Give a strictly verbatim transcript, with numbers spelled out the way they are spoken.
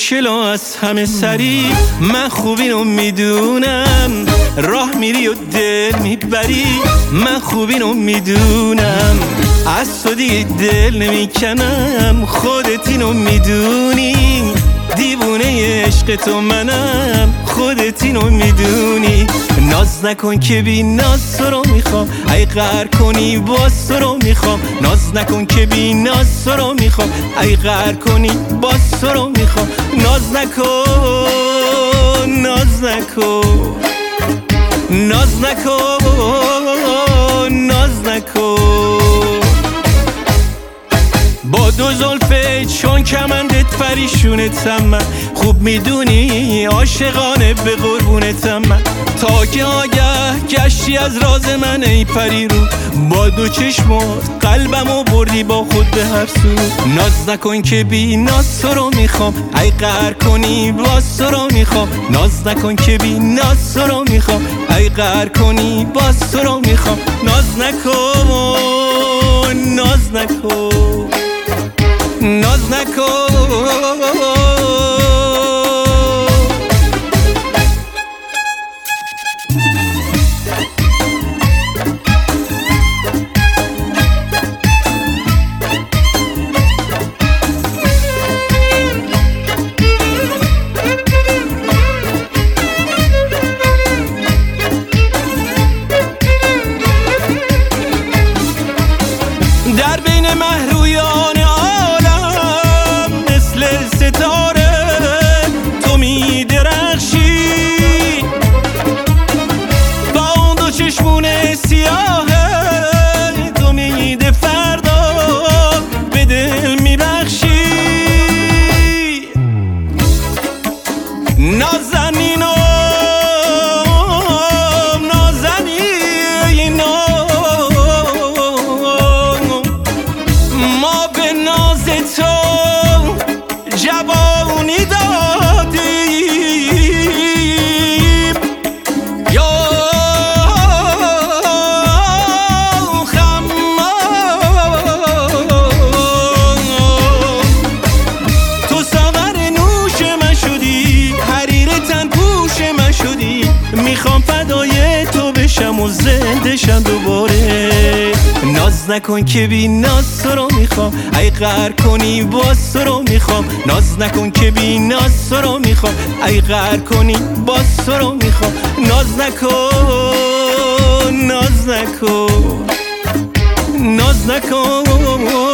خوشگلو از همه سری، من خوب اینو میدونم. راه میری و دل میبری، من خوب اینو میدونم. از تو دیگه دل نمیکنم، خودت اینو میدونی. دیوونه عشق تو منم، خودت اینو میدونی. ناز نکن که بی ناز تو رو میخوام، ای قهر کنی باز تو رو میخوام. ناز نکن که بی ناز تو رو میخوام، ای قهر کنی باز تو رو میخوام. ناز نکن ناز نکن ناز نکن ناز نکن. با دو زلفه چون کمندت پریشونتم، من خوب میدونی عاشقانه به قربونتم. من تا که آگه گشتی از راز من ای پری رو، با دو چشمات قلبمو بردی با خود به هر سو. ناز نکن که بی ناز تو رو میخوام، ای قهر کنی باز تو رو میخوام. ناز نکن که بی ناز تو رو میخوام، ای قهر کنی باز تو رو میخوام. ناز نکن ناز نکن ناز نکن. در بین مهرویان عالم مثل ستاره تو می درخشی. با اون دو چشمون سیاهه تو میده فردا به دل می بخشی. نازنینم نازنینم ما به ناز تو جوانی دادیم. یا خمام تو ساغر نوش من شدی، حریر تن پوش من شدی. میخوام فدای تو بشم و زنده شم دوباره. ناز نکن که بی ناز تو رو میخوام، ای قهر کنی باز تو رو میخوام. ناز نکن که بی ناز تو رو میخوام، ای قهر کنی باز تو رو میخوام. ناز نکن ناز نکن ناز نکن